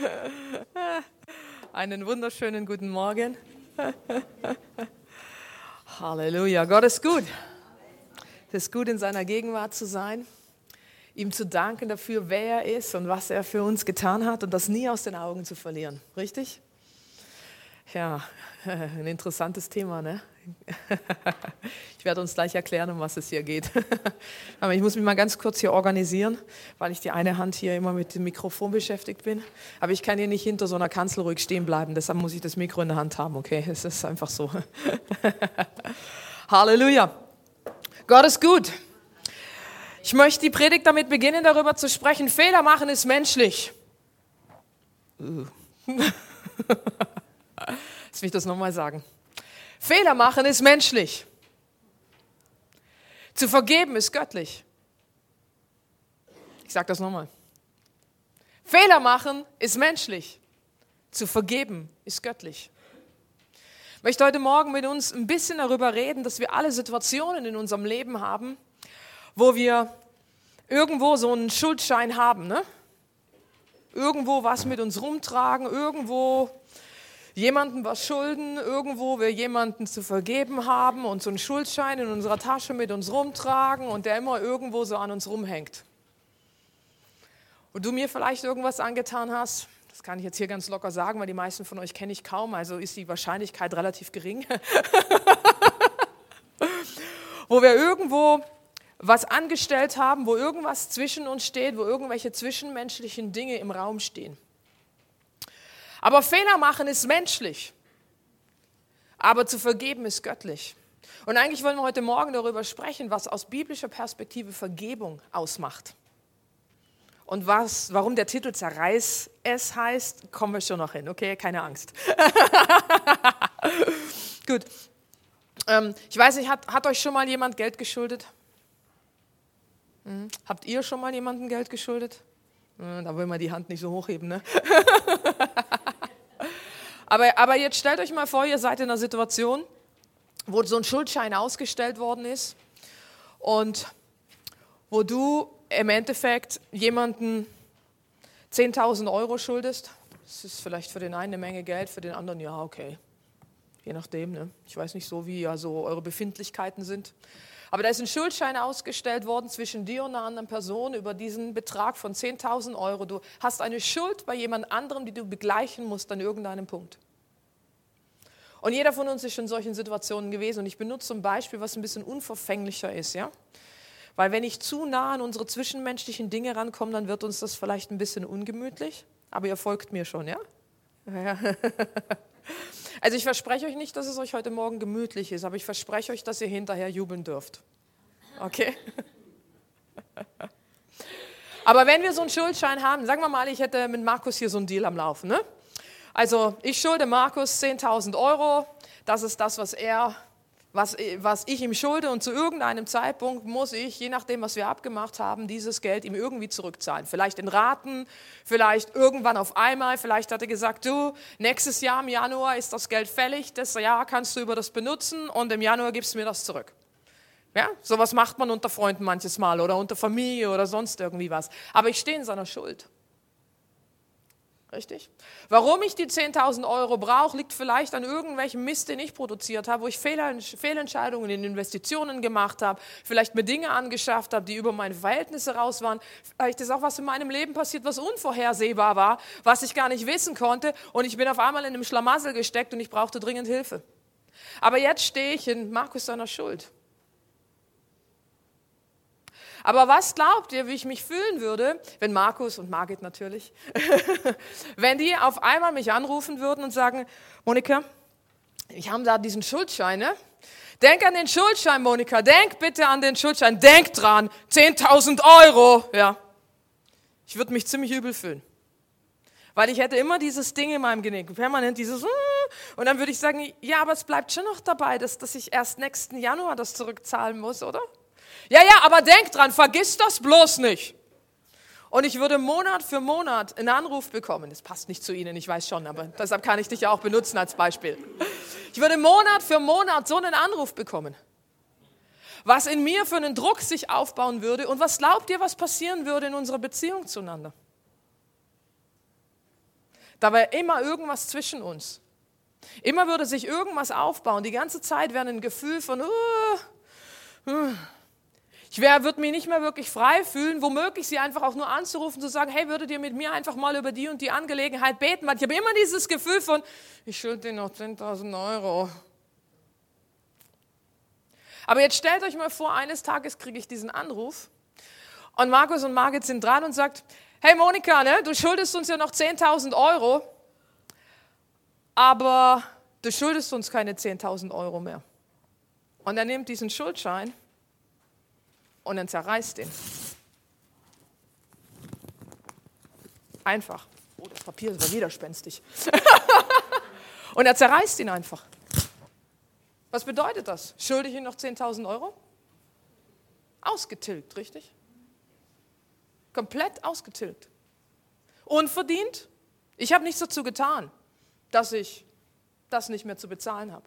Einen wunderschönen guten Morgen. Halleluja, Gott ist gut. Es ist gut, in seiner Gegenwart zu sein, ihm zu danken dafür, wer er ist und was er für uns getan hat und das nie aus den Augen zu verlieren. Richtig? Ja, ein interessantes Thema, ne? Ich werde uns gleich erklären, um was es hier geht. Aber ich muss mich mal ganz kurz hier organisieren, weil ich die eine Hand hier immer mit dem Mikrofon beschäftigt bin. Aber ich kann hier nicht hinter so einer Kanzel ruhig stehen bleiben, deshalb muss ich das Mikro in der Hand haben, okay? Es ist einfach so. Halleluja. Gott ist gut. Ich möchte die Predigt damit beginnen, darüber zu sprechen, Fehler machen ist menschlich. Lass mich das nochmal sagen. Fehler machen ist menschlich. Zu vergeben ist göttlich. Ich sage das nochmal. Fehler machen ist menschlich. Zu vergeben ist göttlich. Ich möchte heute Morgen mit uns ein bisschen darüber reden, dass wir alle Situationen in unserem Leben haben, wo wir irgendwo so einen Schuldschein haben, ne? Irgendwo was mit uns rumtragen, irgendwo jemandem was schulden, irgendwo wir jemanden zu vergeben haben und so einen Schuldschein in unserer Tasche mit uns rumtragen und der immer irgendwo so an uns rumhängt. Und du mir vielleicht irgendwas angetan hast, das kann ich jetzt hier ganz locker sagen, weil die meisten von euch kenne ich kaum, also ist die Wahrscheinlichkeit relativ gering. Wo wir irgendwo was angestellt haben, wo irgendwas zwischen uns steht, wo irgendwelche zwischenmenschlichen Dinge im Raum stehen. Aber Fehler machen ist menschlich, aber zu vergeben ist göttlich. Und eigentlich wollen wir heute Morgen darüber sprechen, was aus biblischer Perspektive Vergebung ausmacht. Und warum der Titel Zerreiß es heißt, kommen wir schon noch hin, okay? Keine Angst. Gut. Ich weiß nicht, hat euch schon mal jemand Geld geschuldet? Habt ihr schon mal jemandem Geld geschuldet? Da will man die Hand nicht so hochheben, ne? Aber jetzt stellt euch mal vor, ihr seid in einer Situation, wo so ein Schuldschein ausgestellt worden ist und wo du im Endeffekt jemanden 10.000 Euro schuldest. Das ist vielleicht für den einen eine Menge Geld, für den anderen ja, okay. Je nachdem, ne? Ich weiß nicht so, wie also eure Befindlichkeiten sind. Aber da ist ein Schuldschein ausgestellt worden zwischen dir und einer anderen Person über diesen Betrag von 10.000 Euro. Du hast eine Schuld bei jemand anderem, die du begleichen musst an irgendeinem Punkt. Und jeder von uns ist schon in solchen Situationen gewesen. Und ich benutze zum Beispiel, was ein bisschen unverfänglicher ist, ja? Weil wenn ich zu nah an unsere zwischenmenschlichen Dinge rankomme, dann wird uns das vielleicht ein bisschen ungemütlich. Aber ihr folgt mir schon, ja? Ja. Also ich verspreche euch nicht, dass es euch heute Morgen gemütlich ist, aber ich verspreche euch, dass ihr hinterher jubeln dürft. Okay? Aber wenn wir so einen Schuldschein haben, sagen wir mal, ich hätte mit Markus hier so einen Deal am Laufen, ne? Also ich schulde Markus 10.000 Euro, das ist das, was ich ihm schulde und zu irgendeinem Zeitpunkt muss ich, je nachdem, was wir abgemacht haben, dieses Geld ihm irgendwie zurückzahlen. Vielleicht in Raten, vielleicht irgendwann auf einmal, vielleicht hat er gesagt, du, nächstes Jahr im Januar ist das Geld fällig, das Jahr kannst du über das benutzen und im Januar gibst du mir das zurück. Ja, sowas macht man unter Freunden manches Mal oder unter Familie oder sonst irgendwie was. Aber ich stehe in seiner Schuld. Richtig? Warum ich die 10.000 Euro brauche, liegt vielleicht an irgendwelchem Mist, den ich produziert habe, wo ich Fehlentscheidungen in Investitionen gemacht habe, vielleicht mir Dinge angeschafft habe, die über meine Verhältnisse raus waren. Vielleicht ist auch was in meinem Leben passiert, was unvorhersehbar war, was ich gar nicht wissen konnte und ich bin auf einmal in einem Schlamassel gesteckt und ich brauchte dringend Hilfe. Aber jetzt stehe ich in Markus seiner Schuld. Aber was glaubt ihr, wie ich mich fühlen würde, wenn Markus und Margit natürlich, wenn die auf einmal mich anrufen würden und sagen, Monika, wir haben da diesen Schuldschein, ne? Denk an den Schuldschein, Monika, denk bitte an den Schuldschein, denk dran, 10.000 Euro, ja. Ich würde mich ziemlich übel fühlen, weil ich hätte immer dieses Ding in meinem Genick, permanent dieses, und dann würde ich sagen, ja, aber es bleibt schon noch dabei, dass ich erst nächsten Januar das zurückzahlen muss, oder? Ja, aber denk dran, vergiss das bloß nicht. Und ich würde Monat für Monat einen Anruf bekommen. Das passt nicht zu Ihnen, ich weiß schon, aber deshalb kann ich dich ja auch benutzen als Beispiel. Ich würde Monat für Monat so einen Anruf bekommen. Was in mir für einen Druck sich aufbauen würde und was glaubt ihr, was passieren würde in unserer Beziehung zueinander? Da war immer irgendwas zwischen uns. Immer würde sich irgendwas aufbauen. Die ganze Zeit wäre ein Gefühl von, ich würde mich nicht mehr wirklich frei fühlen, womöglich sie einfach auch nur anzurufen, zu sagen, hey, würdet ihr mit mir einfach mal über die und die Angelegenheit beten? Weil ich habe immer dieses Gefühl von, ich schulde denen noch 10.000 Euro. Aber jetzt stellt euch mal vor, eines Tages kriege ich diesen Anruf und Markus und Margit sind dran und sagt, hey Monika, ne, du schuldest uns ja noch 10.000 Euro, aber du schuldest uns keine 10.000 Euro mehr. Und er nimmt diesen Schuldschein und dann zerreißt ihn. Einfach. Oh, das Papier ist aber widerspenstig. Und er zerreißt ihn einfach. Was bedeutet das? Schulde ich ihm noch 10.000 Euro? Ausgetilgt, richtig? Komplett ausgetilgt. Unverdient? Ich habe nichts dazu getan, dass ich das nicht mehr zu bezahlen habe.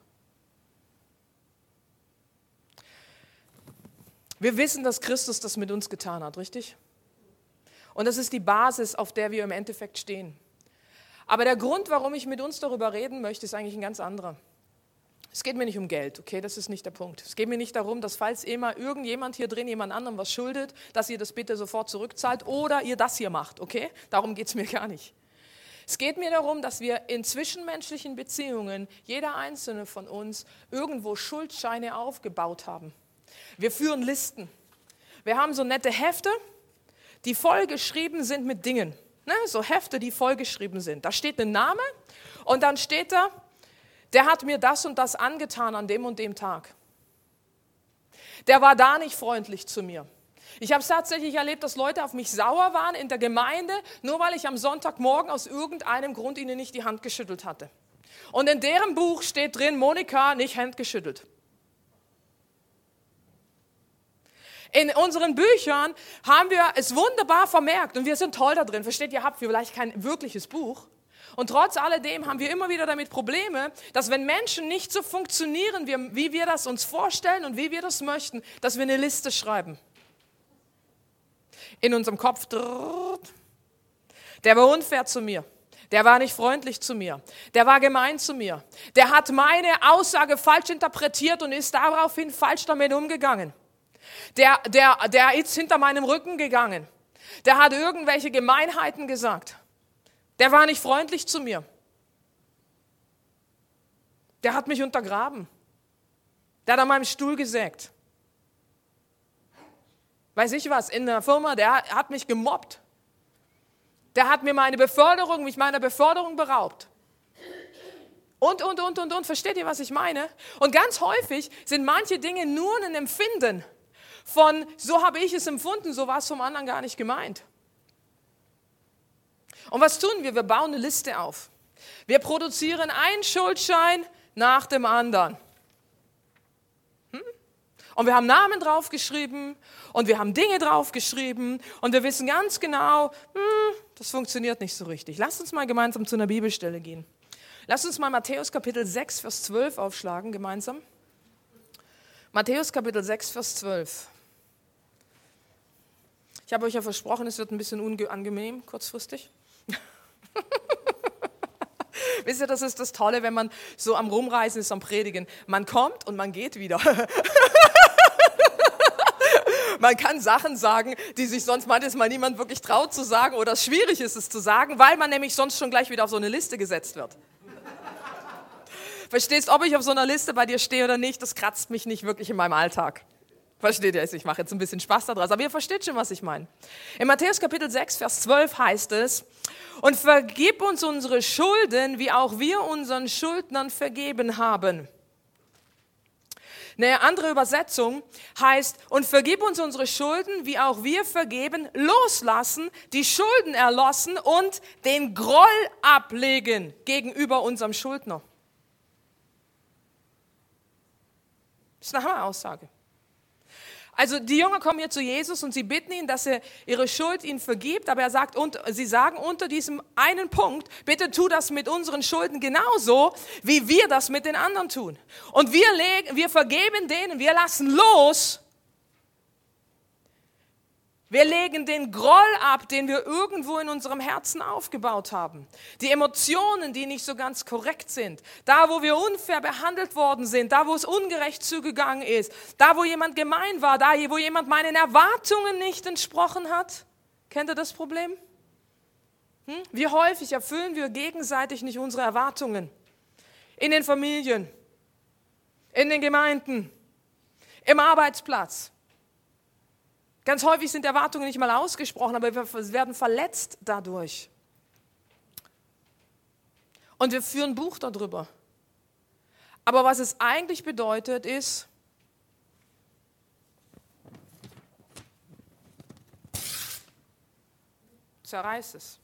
Wir wissen, dass Christus das mit uns getan hat, richtig? Und das ist die Basis, auf der wir im Endeffekt stehen. Aber der Grund, warum ich mit uns darüber reden möchte, ist eigentlich ein ganz anderer. Es geht mir nicht um Geld, okay, das ist nicht der Punkt. Es geht mir nicht darum, dass falls immer irgendjemand hier drin jemand anderem was schuldet, dass ihr das bitte sofort zurückzahlt oder ihr das hier macht, okay? Darum geht es mir gar nicht. Es geht mir darum, dass wir in zwischenmenschlichen Beziehungen, jeder einzelne von uns, irgendwo Schuldscheine aufgebaut haben. Wir führen Listen. Wir haben so nette Hefte, die vollgeschrieben sind mit Dingen. Ne? So Hefte, die vollgeschrieben sind. Da steht ein Name und dann steht da, der hat mir das und das angetan an dem und dem Tag. Der war da nicht freundlich zu mir. Ich habe es tatsächlich erlebt, dass Leute auf mich sauer waren in der Gemeinde, nur weil ich am Sonntagmorgen aus irgendeinem Grund ihnen nicht die Hand geschüttelt hatte. Und in deren Buch steht drin, Monika, nicht Hand geschüttelt. In unseren Büchern haben wir es wunderbar vermerkt und wir sind toll da drin. Versteht ihr, habt vielleicht kein wirkliches Buch. Und trotz alledem haben wir immer wieder damit Probleme, dass wenn Menschen nicht so funktionieren, wie wir das uns vorstellen und wie wir das möchten, dass wir eine Liste schreiben. In unserem Kopf, der war unfair zu mir, der war nicht freundlich zu mir, der war gemein zu mir, der hat meine Aussage falsch interpretiert und ist daraufhin falsch damit umgegangen. Der ist hinter meinem Rücken gegangen, der hat irgendwelche Gemeinheiten gesagt. Der war nicht freundlich zu mir. Der hat mich untergraben. Der hat an meinem Stuhl gesägt. Weiß ich was, in der Firma, der hat mich gemobbt. Der hat mir mich meiner Beförderung beraubt. Und. Versteht ihr, was ich meine? Und ganz häufig sind manche Dinge nur ein Empfinden von, so habe ich es empfunden, so war es vom anderen gar nicht gemeint. Und was tun wir? Wir bauen eine Liste auf. Wir produzieren einen Schuldschein nach dem anderen. Und wir haben Namen draufgeschrieben und wir haben Dinge draufgeschrieben und wir wissen ganz genau, das funktioniert nicht so richtig. Lasst uns mal gemeinsam zu einer Bibelstelle gehen. Lasst uns mal Matthäus Kapitel 6, Vers 12 aufschlagen gemeinsam. Matthäus Kapitel 6, Vers 12. Ich habe euch ja versprochen, es wird ein bisschen unangenehm, kurzfristig. Wisst ihr, das ist das Tolle, wenn man so am Rumreisen ist, am Predigen. Man kommt und man geht wieder. Man kann Sachen sagen, die sich sonst manches Mal niemand wirklich traut zu sagen oder es schwierig ist, es zu sagen, weil man nämlich sonst schon gleich wieder auf so eine Liste gesetzt wird. Verstehst, ob ich auf so einer Liste bei dir stehe oder nicht, das kratzt mich nicht wirklich in meinem Alltag. Versteht ihr? Ich mache jetzt ein bisschen Spaß daraus, aber ihr versteht schon, was ich meine. In Matthäus Kapitel 6, Vers 12 heißt es, und vergib uns unsere Schulden, wie auch wir unseren Schuldnern vergeben haben. Eine andere Übersetzung heißt, und vergib uns unsere Schulden, wie auch wir vergeben, loslassen, die Schulden erlassen und den Groll ablegen gegenüber unserem Schuldner. Das ist eine Hammeraussage. Also die Jünger kommen hier zu Jesus und sie bitten ihn, dass er ihre Schuld ihnen vergibt, aber sie sagen unter diesem einen Punkt, bitte tu das mit unseren Schulden genauso, wie wir das mit den anderen tun. Und wir vergeben denen, wir lassen los Wir legen den Groll ab, den wir irgendwo in unserem Herzen aufgebaut haben. Die Emotionen, die nicht so ganz korrekt sind. Da, wo wir unfair behandelt worden sind. Da, wo es ungerecht zugegangen ist. Da, wo jemand gemein war. Da, wo jemand meinen Erwartungen nicht entsprochen hat. Kennt ihr das Problem? Wie häufig erfüllen wir gegenseitig nicht unsere Erwartungen? In den Familien, in den Gemeinden, im Arbeitsplatz. Ganz häufig sind Erwartungen nicht mal ausgesprochen, aber wir werden verletzt dadurch. Und wir führen ein Buch darüber. Aber was es eigentlich bedeutet, ist, zerreiß es.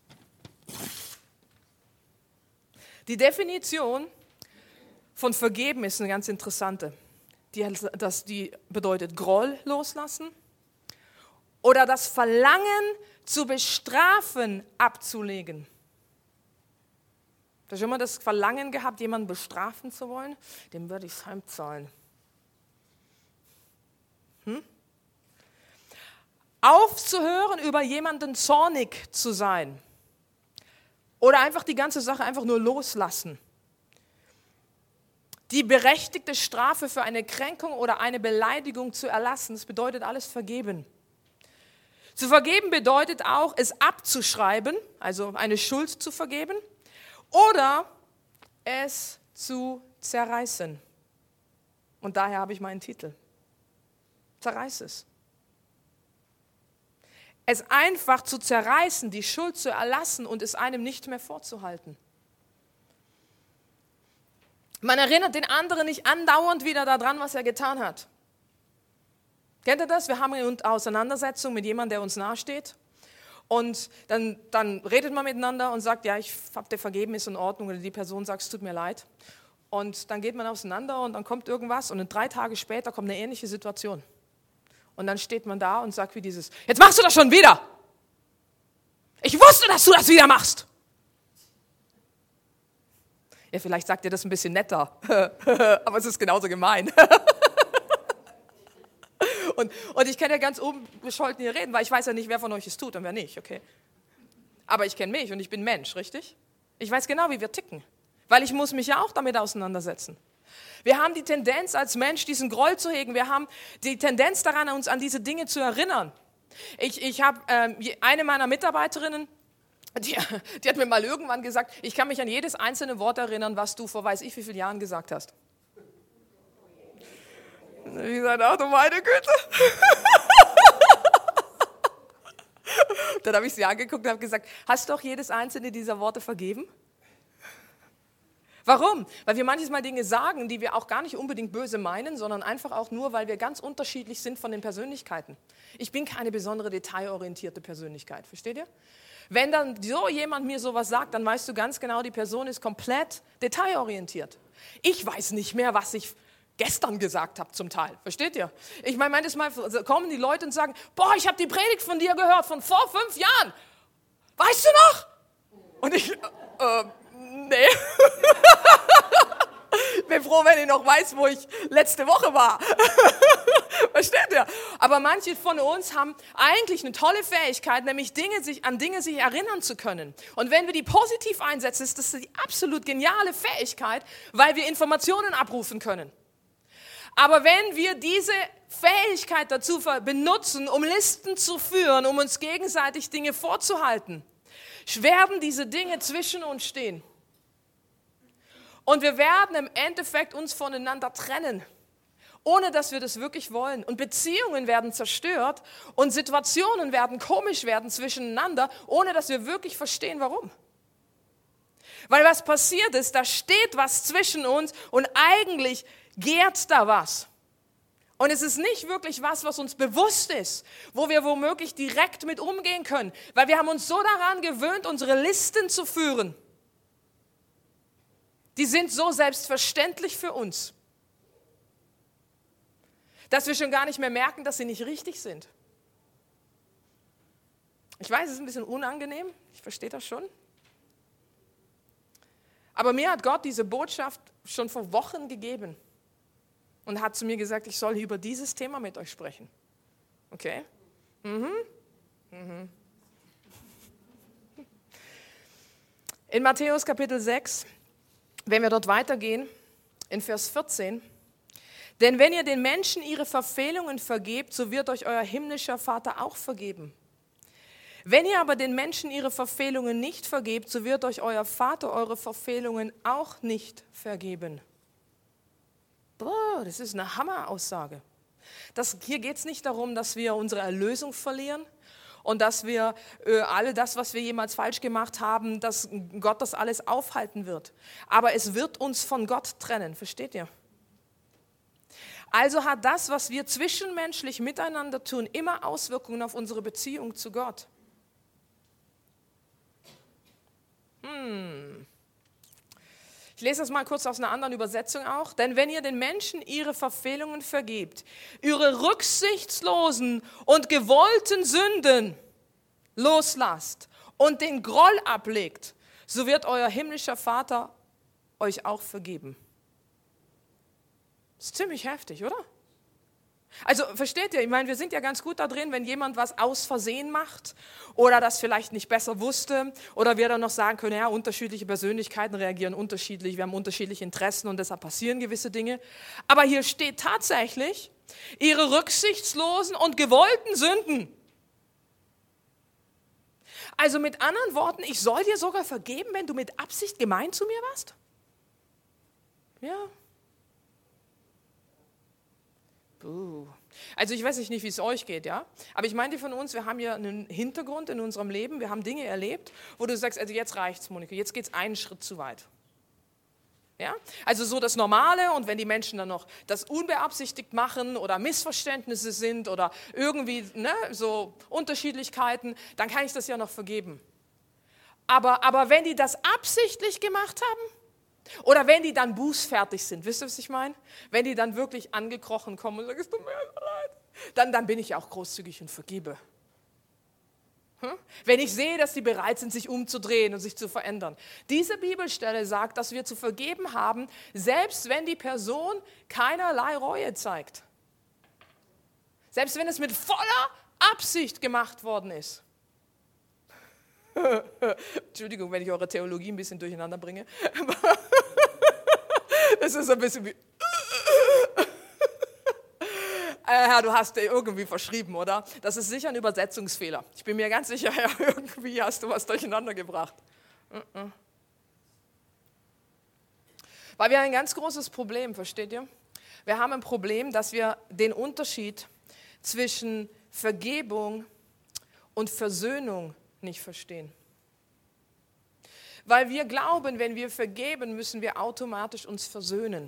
Die Definition von vergeben ist eine ganz interessante. Die bedeutet Groll loslassen oder das Verlangen zu bestrafen abzulegen. Hast du schon mal das Verlangen gehabt, jemanden bestrafen zu wollen? Dem würde ich es heimzahlen. Aufzuhören, über jemanden zornig zu sein. Oder einfach die ganze Sache einfach nur loslassen. Die berechtigte Strafe für eine Kränkung oder eine Beleidigung zu erlassen, das bedeutet alles vergeben. Zu vergeben bedeutet auch, es abzuschreiben, also eine Schuld zu vergeben, oder es zu zerreißen. Und daher habe ich meinen Titel. Zerreiß es. Es einfach zu zerreißen, die Schuld zu erlassen und es einem nicht mehr vorzuhalten. Man erinnert den anderen nicht andauernd wieder daran, was er getan hat. Kennt ihr das? Wir haben eine Auseinandersetzung mit jemandem, der uns nahesteht. Und dann redet man miteinander und sagt, ja, ich habe dir vergeben, ist in Ordnung. Oder die Person sagt, es tut mir leid. Und dann geht man auseinander und dann kommt irgendwas. Und 3 Tage später kommt eine ähnliche Situation. Und dann steht man da und sagt wie dieses, jetzt machst du das schon wieder. Ich wusste, dass du das wieder machst. Ja, vielleicht sagt ihr das ein bisschen netter, aber es ist genauso gemein. Und ich kann ja ganz unbescholten hier reden, weil ich weiß ja nicht, wer von euch es tut und wer nicht, okay? Aber ich kenne mich und ich bin Mensch, richtig? Ich weiß genau, wie wir ticken, weil ich muss mich ja auch damit auseinandersetzen. Wir haben die Tendenz als Mensch, diesen Groll zu hegen. Wir haben die Tendenz daran, uns an diese Dinge zu erinnern. Ich habe eine meiner Mitarbeiterinnen, die hat mir mal irgendwann gesagt, ich kann mich an jedes einzelne Wort erinnern, was du vor weiß ich wie vielen Jahren gesagt hast. Ich sagte, ach du meine Güte. Dann habe ich sie angeguckt und habe gesagt, hast du auch jedes einzelne dieser Worte vergeben? Warum? Weil wir manchmal Dinge sagen, die wir auch gar nicht unbedingt böse meinen, sondern einfach auch nur, weil wir ganz unterschiedlich sind von den Persönlichkeiten. Ich bin keine besondere detailorientierte Persönlichkeit, versteht ihr? Wenn dann so jemand mir sowas sagt, dann weißt du ganz genau, die Person ist komplett detailorientiert. Ich weiß nicht mehr, was ich gestern gesagt habe zum Teil, versteht ihr? Ich meine, manchmal kommen die Leute und sagen, boah, ich habe die Predigt von dir gehört, von vor 5 Jahren. Weißt du noch? Und ich, nee. Ich bin froh, wenn ich noch weiß, wo ich letzte Woche war. Versteht ihr? Aber manche von uns haben eigentlich eine tolle Fähigkeit, nämlich an Dinge sich erinnern zu können. Und wenn wir die positiv einsetzen, ist das die absolut geniale Fähigkeit, weil wir Informationen abrufen können. Aber wenn wir diese Fähigkeit dazu benutzen, um Listen zu führen, um uns gegenseitig Dinge vorzuhalten, werden diese Dinge zwischen uns stehen. Und wir werden im Endeffekt uns voneinander trennen, ohne dass wir das wirklich wollen. Und Beziehungen werden zerstört und Situationen werden komisch werden zwischeneinander, ohne dass wir wirklich verstehen, warum. Weil was passiert ist, da steht was zwischen uns und eigentlich gärt da was. Und es ist nicht wirklich was uns bewusst ist, wo wir womöglich direkt mit umgehen können, weil wir haben uns so daran gewöhnt, unsere Listen zu führen. Die sind so selbstverständlich für uns, dass wir schon gar nicht mehr merken, dass sie nicht richtig sind. Ich weiß, es ist ein bisschen unangenehm, ich verstehe das schon. Aber mir hat Gott diese Botschaft schon vor Wochen gegeben und hat zu mir gesagt, ich soll über dieses Thema mit euch sprechen. Okay? In Matthäus Kapitel 6, wenn wir dort weitergehen, in Vers 14, denn wenn ihr den Menschen ihre Verfehlungen vergebt, so wird euch euer himmlischer Vater auch vergeben. Wenn ihr aber den Menschen ihre Verfehlungen nicht vergebt, so wird euch euer Vater eure Verfehlungen auch nicht vergeben. Boah, das ist eine Hammeraussage. Hier geht es nicht darum, dass wir unsere Erlösung verlieren und dass wir alle das, was wir jemals falsch gemacht haben, dass Gott das alles aufhalten wird. Aber es wird uns von Gott trennen, versteht ihr? Also hat das, was wir zwischenmenschlich miteinander tun, immer Auswirkungen auf unsere Beziehung zu Gott. Ich lese das mal kurz aus einer anderen Übersetzung auch. Denn wenn ihr den Menschen ihre Verfehlungen vergebt, ihre rücksichtslosen und gewollten Sünden loslasst und den Groll ablegt, so wird euer himmlischer Vater euch auch vergeben. Das ist ziemlich heftig, oder? Also versteht ihr, ich meine, wir sind ja ganz gut da drin, wenn jemand was aus Versehen macht oder das vielleicht nicht besser wusste oder wir dann noch sagen können, ja, unterschiedliche Persönlichkeiten reagieren unterschiedlich, wir haben unterschiedliche Interessen und deshalb passieren gewisse Dinge. Aber hier steht tatsächlich, ihre rücksichtslosen und gewollten Sünden. Also mit anderen Worten, ich soll dir sogar vergeben, wenn du mit Absicht gemein zu mir warst? Ja. Also ich weiß nicht, wie es euch geht, ja. Aber ich meine, die von uns, wir haben ja einen Hintergrund in unserem Leben, wir haben Dinge erlebt, wo du sagst, also jetzt reicht's, Monika, jetzt geht's einen Schritt zu weit. Ja? Also so das Normale und wenn die Menschen dann noch das unbeabsichtigt machen oder Missverständnisse sind oder irgendwie so Unterschiedlichkeiten, dann kann ich das ja noch vergeben. Aber wenn die das absichtlich gemacht haben, oder wenn die dann bußfertig sind, wisst ihr, was ich meine? Wenn die dann wirklich angekrochen kommen und sagen, es tut mir leid, dann bin ich auch großzügig und vergebe. Wenn ich sehe, dass die bereit sind, sich umzudrehen und sich zu verändern. Diese Bibelstelle sagt, dass wir zu vergeben haben, selbst wenn die Person keinerlei Reue zeigt. Selbst wenn es mit voller Absicht gemacht worden ist. Entschuldigung, wenn ich eure Theologie ein bisschen durcheinander bringe. Das ist ein bisschen wie... Herr, du hast dir irgendwie verschrieben, oder? Das ist sicher ein Übersetzungsfehler. Ich bin mir ganz sicher, Herr, irgendwie hast du was durcheinander gebracht. Weil wir haben ein ganz großes Problem, versteht ihr? Wir haben ein Problem, dass wir den Unterschied zwischen Vergebung und Versöhnung nicht verstehen. Weil wir glauben, wenn wir vergeben, müssen wir automatisch uns versöhnen.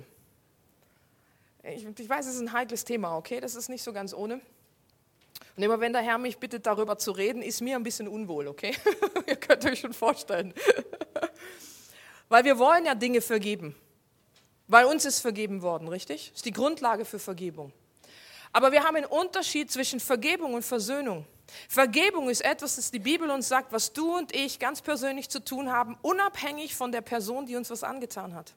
Ich weiß, es ist ein heikles Thema, okay? Das ist nicht so ganz ohne. Und immer wenn der Herr mich bittet, darüber zu reden, ist mir ein bisschen unwohl, okay? Ihr könnt euch schon vorstellen. Weil wir wollen ja Dinge vergeben. Weil uns ist vergeben worden, richtig? Das ist die Grundlage für Vergebung. Aber wir haben einen Unterschied zwischen Vergebung und Versöhnung. Vergebung ist etwas, das die Bibel uns sagt, was du und ich ganz persönlich zu tun haben, unabhängig von der Person, die uns was angetan hat.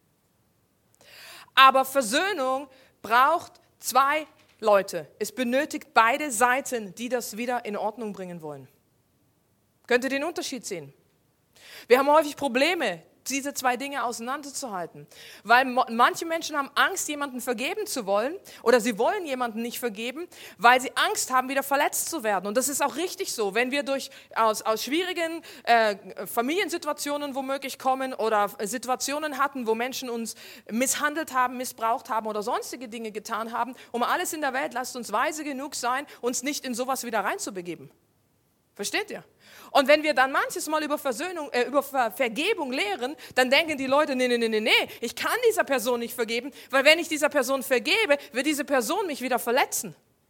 Aber Versöhnung braucht zwei Leute. Es benötigt beide Seiten, die das wieder in Ordnung bringen wollen. Könnt ihr den Unterschied sehen? Wir haben häufig Probleme, diese zwei Dinge auseinanderzuhalten. Weil manche Menschen haben Angst, jemanden vergeben zu wollen oder sie wollen jemanden nicht vergeben, weil sie Angst haben, wieder verletzt zu werden. Und das ist auch richtig so. Wenn wir aus schwierigen Familiensituationen womöglich kommen oder Situationen hatten, wo Menschen uns misshandelt haben, missbraucht haben oder sonstige Dinge getan haben, um alles in der Welt, lasst uns weise genug sein, uns nicht in sowas wieder reinzubegeben. Versteht ihr? Und wenn wir dann manches Mal über Vergebung lehren, dann denken die Leute, nee, ich kann dieser Person nicht vergeben, weil wenn ich dieser Person vergebe, wird diese Person mich wieder verletzen.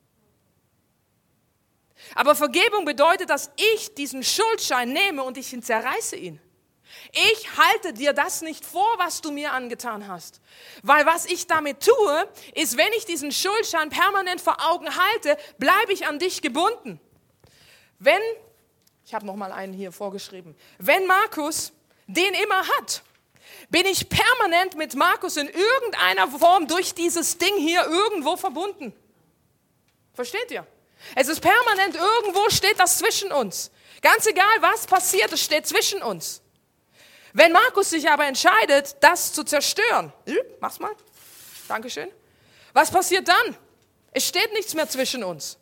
Aber Vergebung bedeutet, dass ich diesen Schuldschein nehme und ich zerreiße ihn. Ich halte dir das nicht vor, was du mir angetan hast. Weil was ich damit tue, ist, wenn ich diesen Schuldschein permanent vor Augen halte, bleibe ich an dich gebunden. Ich habe noch mal einen hier vorgeschrieben, wenn Markus den immer hat, bin ich permanent mit Markus in irgendeiner Form durch dieses Ding hier irgendwo verbunden. Versteht ihr? Es ist permanent, irgendwo steht das zwischen uns. Ganz egal, was passiert, es steht zwischen uns. Wenn Markus sich aber entscheidet, das zu zerstören, mach's mal, Dankeschön, was passiert dann? Es steht nichts mehr zwischen uns.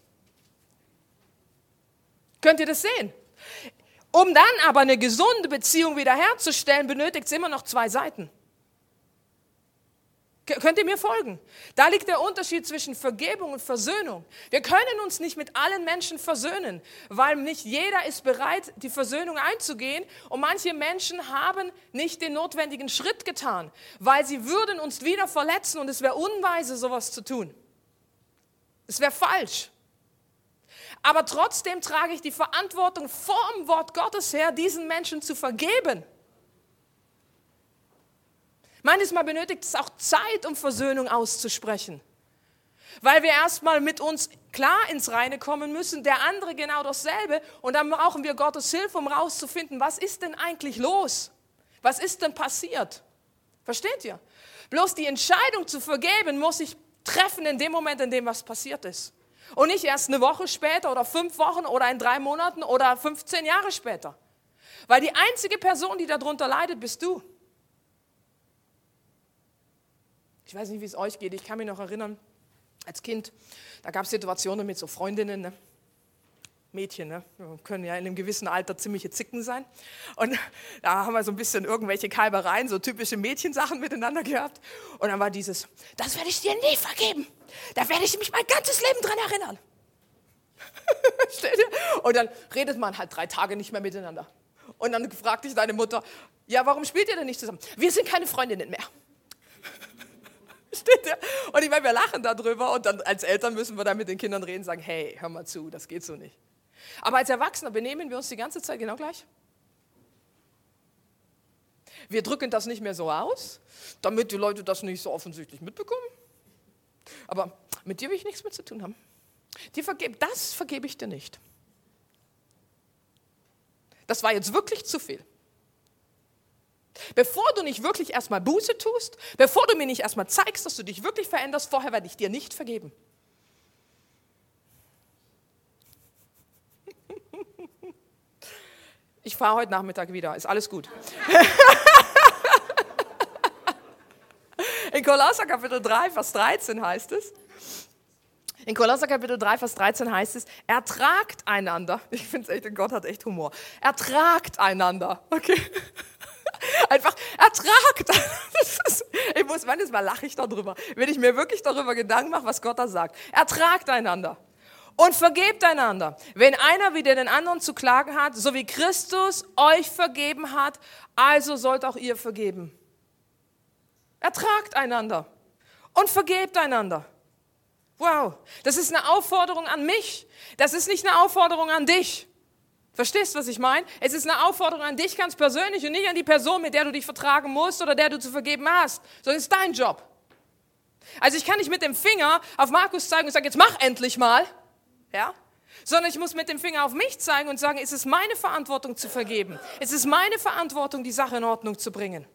Könnt ihr das sehen? Um dann aber eine gesunde Beziehung wiederherzustellen, benötigt es immer noch 2 Seiten. Könnt ihr mir folgen? Da liegt der Unterschied zwischen Vergebung und Versöhnung. Wir können uns nicht mit allen Menschen versöhnen, weil nicht jeder ist bereit, die Versöhnung einzugehen. Und manche Menschen haben nicht den notwendigen Schritt getan, weil sie würden uns wieder verletzen und es wäre unweise, sowas zu tun. Es wäre falsch. Aber trotzdem trage ich die Verantwortung vom Wort Gottes her, diesen Menschen zu vergeben. Manchmal benötigt es auch Zeit, um Versöhnung auszusprechen. Weil wir erstmal mit uns klar ins Reine kommen müssen, der andere genau dasselbe. Und dann brauchen wir Gottes Hilfe, um rauszufinden, was ist denn eigentlich los? Was ist denn passiert? Versteht ihr? Bloß die Entscheidung zu vergeben, muss ich treffen in dem Moment, in dem was passiert ist. Und nicht erst eine Woche später oder 5 Wochen oder in 3 Monaten oder 15 Jahre später. Weil die einzige Person, die darunter leidet, bist du. Ich weiß nicht, wie es euch geht. Ich kann mich noch erinnern, als Kind, da gab es Situationen mit so Freundinnen, ne? Mädchen, ne? Können ja in einem gewissen Alter ziemliche Zicken sein. Und da haben wir so ein bisschen irgendwelche Kalbereien, so typische Mädchensachen miteinander gehabt. Und dann war dieses, das werde ich dir nie vergeben. Da werde ich mich mein ganzes Leben dran erinnern. Steht ihr? Und dann redet man halt 3 Tage nicht mehr miteinander. Und dann fragt dich deine Mutter, ja, warum spielt ihr denn nicht zusammen? Wir sind keine Freundinnen mehr. Steht ihr? Und ich meine, wir lachen darüber und dann als Eltern müssen wir dann mit den Kindern reden und sagen, hey, hör mal zu, das geht so nicht. Aber als Erwachsener benehmen wir uns die ganze Zeit genau gleich. Wir drücken das nicht mehr so aus, damit die Leute das nicht so offensichtlich mitbekommen. Aber mit dir will ich nichts mehr zu tun haben. Das vergebe ich dir nicht. Das war jetzt wirklich zu viel. Bevor du nicht wirklich erstmal Buße tust, bevor du mir nicht erstmal zeigst, dass du dich wirklich veränderst, vorher werde ich dir nicht vergeben. Ich fahre heute Nachmittag wieder, ist alles gut. In Kolosser Kapitel 3, Vers 13 heißt es, ertragt einander. Ich finde es echt, Gott hat echt Humor. Ertragt einander, okay? Einfach ertragt. Manchmal lache ich darüber, wenn ich mir wirklich darüber Gedanken mache, was Gott da sagt. Ertragt einander und vergebt einander. Wenn einer wieder den anderen zu klagen hat, so wie Christus euch vergeben hat, also sollt auch ihr vergeben. Ertragt einander und vergebt einander. Wow, das ist eine Aufforderung an mich. Das ist nicht eine Aufforderung an dich. Verstehst du, was ich meine? Es ist eine Aufforderung an dich ganz persönlich und nicht an die Person, mit der du dich vertragen musst oder der du zu vergeben hast, sondern es ist dein Job. Also ich kann nicht mit dem Finger auf Markus zeigen und sagen, jetzt mach endlich mal, ja? Sondern ich muss mit dem Finger auf mich zeigen und sagen, es ist meine Verantwortung zu vergeben. Es ist meine Verantwortung, die Sache in Ordnung zu bringen.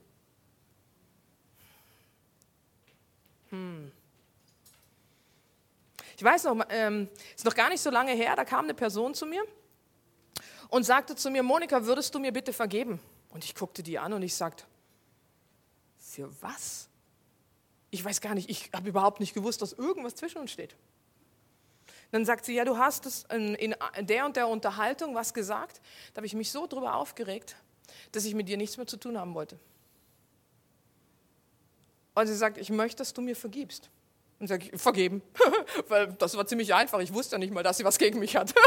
Ich weiß noch, ist noch gar nicht so lange her, da kam eine Person zu mir und sagte zu mir, Monika, würdest du mir bitte vergeben? Und ich guckte die an und ich sagte, für was? Ich weiß gar nicht, ich habe überhaupt nicht gewusst, dass irgendwas zwischen uns steht. Dann sagt sie, ja, du hast es in der und der Unterhaltung was gesagt. Da habe ich mich so drüber aufgeregt, dass ich mit dir nichts mehr zu tun haben wollte. Und sie sagt, ich möchte, dass du mir vergibst. Und sage ich, vergeben. Weil das war ziemlich einfach. Ich wusste ja nicht mal, dass sie was gegen mich hat.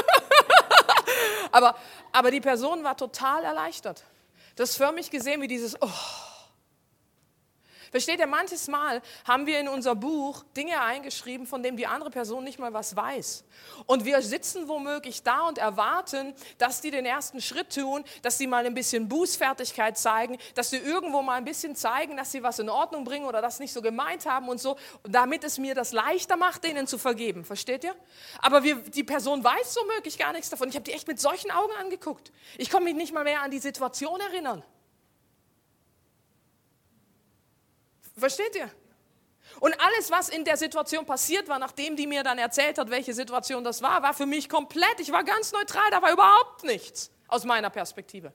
aber die Person war total erleichtert. Das ist für mich gesehen wie dieses, oh. Versteht ihr, manches Mal haben wir in unser Buch Dinge eingeschrieben, von denen die andere Person nicht mal was weiß. Und wir sitzen womöglich da und erwarten, dass die den ersten Schritt tun, dass sie mal ein bisschen Bußfertigkeit zeigen, dass sie irgendwo mal ein bisschen zeigen, dass sie was in Ordnung bringen oder das nicht so gemeint haben und so, damit es mir das leichter macht, denen zu vergeben. Versteht ihr? Aber die Person weiß womöglich gar nichts davon. Ich habe die echt mit solchen Augen angeguckt. Ich konnte mich nicht mal mehr an die Situation erinnern. Versteht ihr? Und alles, was in der Situation passiert war, nachdem die mir dann erzählt hat, welche Situation das war für mich komplett, ich war ganz neutral, da war überhaupt nichts aus meiner Perspektive.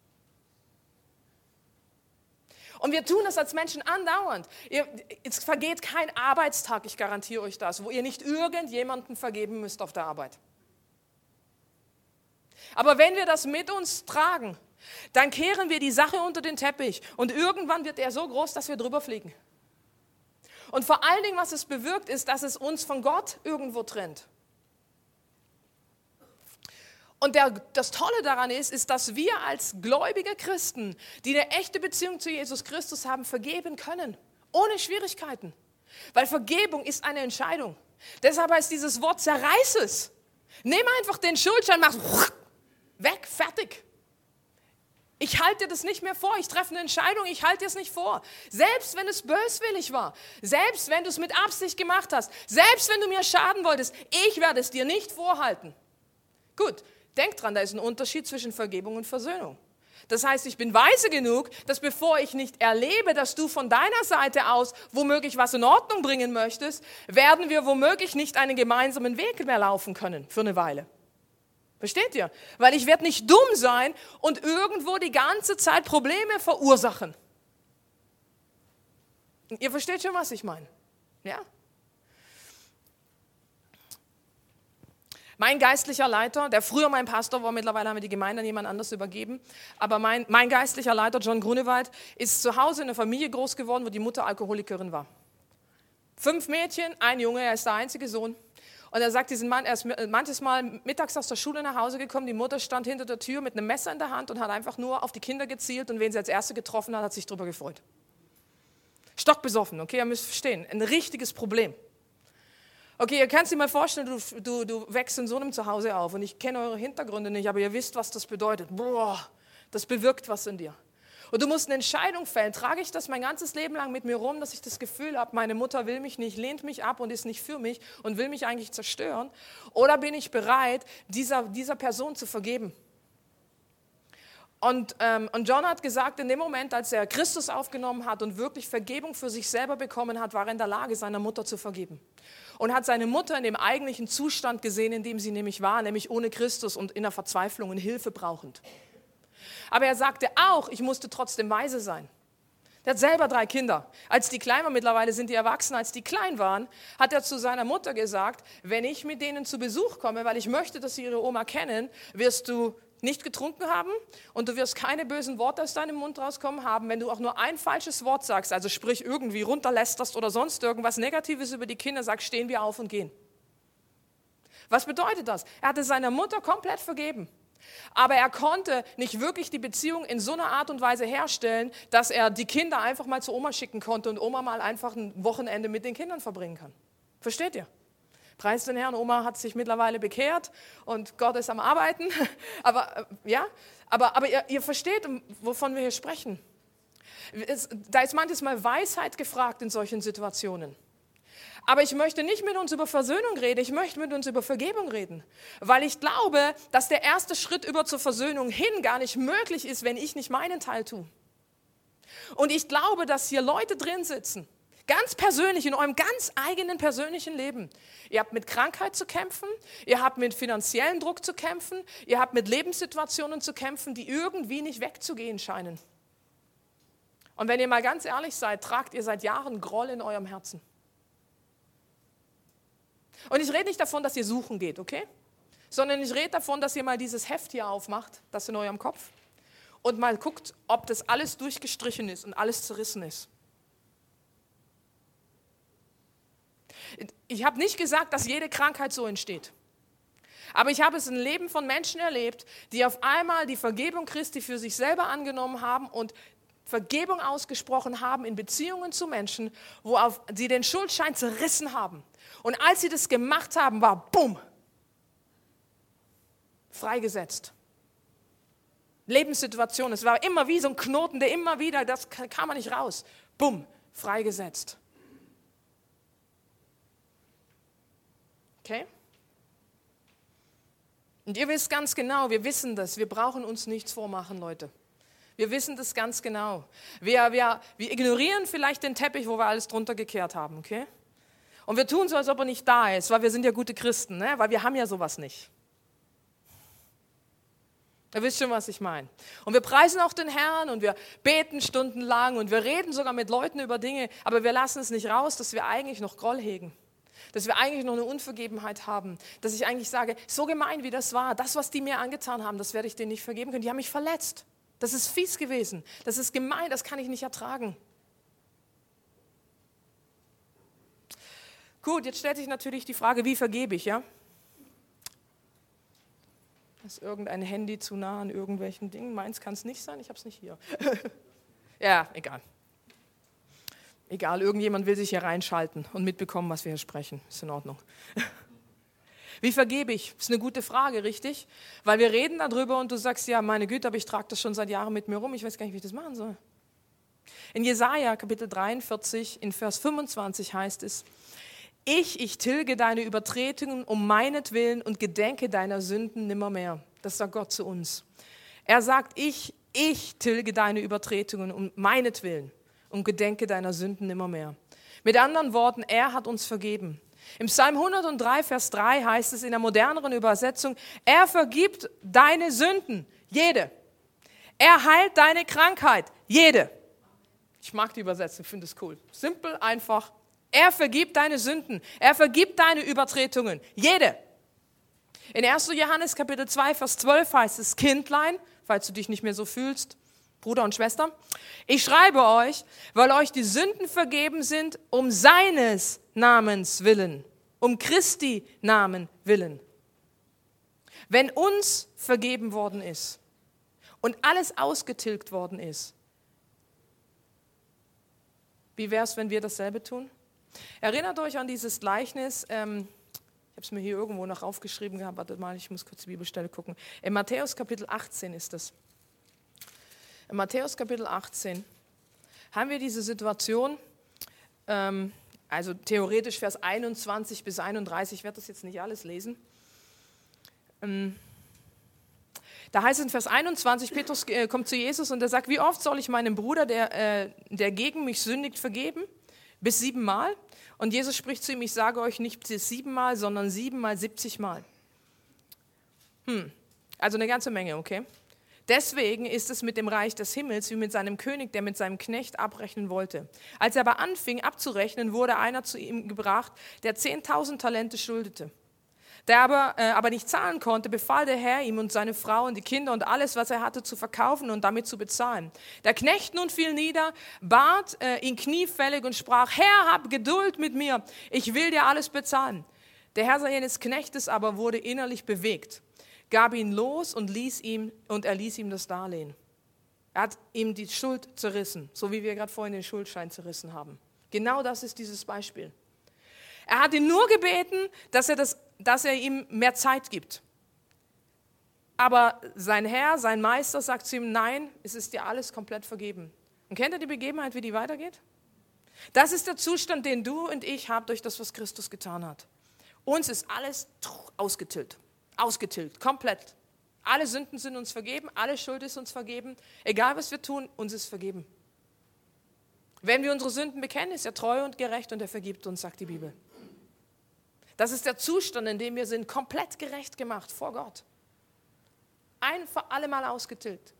Und wir tun das als Menschen andauernd. Es vergeht kein Arbeitstag, ich garantiere euch das, wo ihr nicht irgendjemanden vergeben müsst auf der Arbeit. Aber wenn wir das mit uns tragen, dann kehren wir die Sache unter den Teppich und irgendwann wird er so groß, dass wir drüber fliegen. Und vor allen Dingen, was es bewirkt, ist, dass es uns von Gott irgendwo trennt. Und das Tolle daran ist, dass wir als gläubige Christen, die eine echte Beziehung zu Jesus Christus haben, vergeben können. Ohne Schwierigkeiten. Weil Vergebung ist eine Entscheidung. Deshalb heißt dieses Wort, zerreiß es. Nimm einfach den Schuldschein, mach weg, fertig. Ich halte dir das nicht mehr vor. Ich treffe eine Entscheidung, ich halte dir es nicht vor. Selbst wenn es böswillig war, selbst wenn du es mit Absicht gemacht hast, selbst wenn du mir schaden wolltest, ich werde es dir nicht vorhalten. Gut. Denk dran, da ist ein Unterschied zwischen Vergebung und Versöhnung. Das heißt, ich bin weise genug, dass bevor ich nicht erlebe, dass du von deiner Seite aus womöglich was in Ordnung bringen möchtest, werden wir womöglich nicht einen gemeinsamen Weg mehr laufen können für eine Weile. Versteht ihr? Weil ich werde nicht dumm sein und irgendwo die ganze Zeit Probleme verursachen. Ihr versteht schon, was ich meine? Ja? Mein geistlicher Leiter, der früher mein Pastor war, mittlerweile haben wir die Gemeinde an jemand anders übergeben, aber mein geistlicher Leiter, John Grunewald, ist zu Hause in einer Familie groß geworden, wo die Mutter Alkoholikerin war. 5 Mädchen, ein Junge, er ist der einzige Sohn. Und er sagt, diesen Mann, er ist manches Mal mittags aus der Schule nach Hause gekommen, die Mutter stand hinter der Tür mit einem Messer in der Hand und hat einfach nur auf die Kinder gezielt und wen sie als Erste getroffen hat, hat sich darüber gefreut. Stockbesoffen, okay, ihr müsst verstehen, ein richtiges Problem. Okay, ihr könnt dir mal vorstellen, du wächst in so einem Zuhause auf und ich kenne eure Hintergründe nicht, aber ihr wisst, was das bedeutet. Boah, das bewirkt was in dir. Und du musst eine Entscheidung fällen. Trage ich das mein ganzes Leben lang mit mir rum, dass ich das Gefühl habe, meine Mutter will mich nicht, lehnt mich ab und ist nicht für mich und will mich eigentlich zerstören? Oder bin ich bereit, dieser Person zu vergeben? Und John hat gesagt, in dem Moment, als er Christus aufgenommen hat und wirklich Vergebung für sich selber bekommen hat, war er in der Lage, seiner Mutter zu vergeben. Und hat seine Mutter in dem eigentlichen Zustand gesehen, in dem sie nämlich war, nämlich ohne Christus und in der Verzweiflung und Hilfe brauchend. Aber er sagte auch, ich musste trotzdem weise sein. Er hat selber 3 Kinder. Als die klein waren, mittlerweile sind die erwachsen, als die klein waren, hat er zu seiner Mutter gesagt, wenn ich mit denen zu Besuch komme, weil ich möchte, dass sie ihre Oma kennen, wirst du nicht getrunken haben und du wirst keine bösen Worte aus deinem Mund rauskommen haben, wenn du auch nur ein falsches Wort sagst, also sprich irgendwie runterlästerst oder sonst irgendwas Negatives über die Kinder, sagst, stehen wir auf und gehen. Was bedeutet das? Er hatte seiner Mutter komplett vergeben. Aber er konnte nicht wirklich die Beziehung in so einer Art und Weise herstellen, dass er die Kinder einfach mal zu Oma schicken konnte und Oma mal einfach ein Wochenende mit den Kindern verbringen kann. Versteht ihr? Preis den Herrn, Oma hat sich mittlerweile bekehrt und Gott ist am Arbeiten. Aber ihr versteht, wovon wir hier sprechen. Da ist manches Mal Weisheit gefragt in solchen Situationen. Aber ich möchte nicht mit uns über Versöhnung reden, ich möchte mit uns über Vergebung reden. Weil ich glaube, dass der erste Schritt über zur Versöhnung hin gar nicht möglich ist, wenn ich nicht meinen Teil tue. Und ich glaube, dass hier Leute drin sitzen, ganz persönlich, in eurem ganz eigenen persönlichen Leben. Ihr habt mit Krankheit zu kämpfen, ihr habt mit finanziellen Druck zu kämpfen, ihr habt mit Lebenssituationen zu kämpfen, die irgendwie nicht wegzugehen scheinen. Und wenn ihr mal ganz ehrlich seid, tragt ihr seit Jahren Groll in eurem Herzen. Und ich rede nicht davon, dass ihr suchen geht, okay? Sondern ich rede davon, dass ihr mal dieses Heft hier aufmacht, das in eurem Kopf, und mal guckt, ob das alles durchgestrichen ist und alles zerrissen ist. Ich habe nicht gesagt, dass jede Krankheit so entsteht. Aber ich habe es im Leben von Menschen erlebt, die auf einmal die Vergebung Christi für sich selber angenommen haben und Vergebung ausgesprochen haben in Beziehungen zu Menschen, wo sie den Schuldschein zerrissen haben. Und als sie das gemacht haben, war bumm, freigesetzt. Lebenssituation, es war immer wie so ein Knoten, der immer wieder, das kam man nicht raus. Bumm, freigesetzt. Okay? Und ihr wisst ganz genau, wir wissen das, wir brauchen uns nichts vormachen, Leute. Wir wissen das ganz genau. Wir ignorieren vielleicht den Teppich, wo wir alles drunter gekehrt haben, okay? Und wir tun so, als ob er nicht da ist, weil wir sind ja gute Christen, ne? Weil wir haben ja sowas nicht. Ihr wisst schon, was ich meine. Und wir preisen auch den Herrn und wir beten stundenlang und wir reden sogar mit Leuten über Dinge, aber wir lassen es nicht raus, dass wir eigentlich noch Groll hegen. Dass wir eigentlich noch eine Unvergebenheit haben. Dass ich eigentlich sage, so gemein wie das war, das, was die mir angetan haben, das werde ich denen nicht vergeben können. Die haben mich verletzt. Das ist fies gewesen. Das ist gemein, das kann ich nicht ertragen. Gut, jetzt stellt sich natürlich die Frage, wie vergebe ich, ja? Ist irgendein Handy zu nah an irgendwelchen Dingen? Meins kann es nicht sein, ich habe es nicht hier. Ja, egal. Egal, irgendjemand will sich hier reinschalten und mitbekommen, was wir hier sprechen. Ist in Ordnung. Wie vergebe ich? Ist eine gute Frage, richtig? Weil wir reden darüber und du sagst, ja, meine Güte, aber ich trage das schon seit Jahren mit mir rum. Ich weiß gar nicht, wie ich das machen soll. In Jesaja, Kapitel 43, in Vers 25 heißt es, ich tilge deine Übertretungen um meinetwillen und gedenke deiner Sünden nimmermehr. Das sagt Gott zu uns. Er sagt, ich tilge deine Übertretungen um meinetwillen und gedenke deiner Sünden nimmermehr. Mit anderen Worten, er hat uns vergeben. Im Psalm 103, Vers 3 heißt es in der moderneren Übersetzung, er vergibt deine Sünden, jede. Er heilt deine Krankheit, jede. Ich mag die Übersetzung, ich finde es cool. Simpel, einfach. Er vergibt deine Sünden, er vergibt deine Übertretungen, jede. In 1. Johannes Kapitel 2, Vers 12 heißt es, Kindlein, falls du dich nicht mehr so fühlst, Bruder und Schwester, ich schreibe euch, weil euch die Sünden vergeben sind, um seines Namens willen, um Christi Namen willen. Wenn uns vergeben worden ist und alles ausgetilgt worden ist, wie wäre es, wenn wir dasselbe tun? Erinnert euch an dieses Gleichnis, ich habe es mir hier irgendwo noch aufgeschrieben gehabt, wartet mal, ich muss kurz die Bibelstelle gucken. In Matthäus Kapitel 18 ist das. In Matthäus Kapitel 18 haben wir diese Situation, also theoretisch Vers 21 bis 31, ich werde das jetzt nicht alles lesen. Da heißt es in Vers 21, Petrus kommt zu Jesus und er sagt, wie oft soll ich meinem Bruder, der gegen mich sündigt, vergeben? Bis 7 Mal. Und Jesus spricht zu ihm, ich sage euch nicht bis 7 Mal, sondern 7 mal 70 Mal. Also eine ganze Menge, okay? Deswegen ist es mit dem Reich des Himmels wie mit seinem König, der mit seinem Knecht abrechnen wollte. Als er aber anfing abzurechnen, wurde einer zu ihm gebracht, der 10.000 Talente schuldete. Der aber nicht zahlen konnte, befahl der Herr ihm und seine Frau und die Kinder und alles, was er hatte, zu verkaufen und damit zu bezahlen. Der Knecht nun fiel nieder, bat ihn kniefällig und sprach, Herr, hab Geduld mit mir, ich will dir alles bezahlen. Der Herr jenes Knechtes aber wurde innerlich bewegt, gab ihn los und er ließ ihm das Darlehen. Er hat ihm die Schuld zerrissen, so wie wir gerade vorhin den Schuldschein zerrissen haben. Genau das ist dieses Beispiel. Er hat ihn nur gebeten, dass er ihm mehr Zeit gibt. Aber sein Herr, sein Meister sagt zu ihm, nein, es ist dir alles komplett vergeben. Und kennt ihr die Begebenheit, wie die weitergeht? Das ist der Zustand, den du und ich haben durch das, was Christus getan hat. Uns ist alles ausgetilgt, komplett. Alle Sünden sind uns vergeben, alle Schuld ist uns vergeben. Egal, was wir tun, uns ist vergeben. Wenn wir unsere Sünden bekennen, ist er treu und gerecht und er vergibt uns, sagt die Bibel. Das ist der Zustand, in dem wir sind, komplett gerecht gemacht vor Gott. Ein für alle Mal ausgetilgt.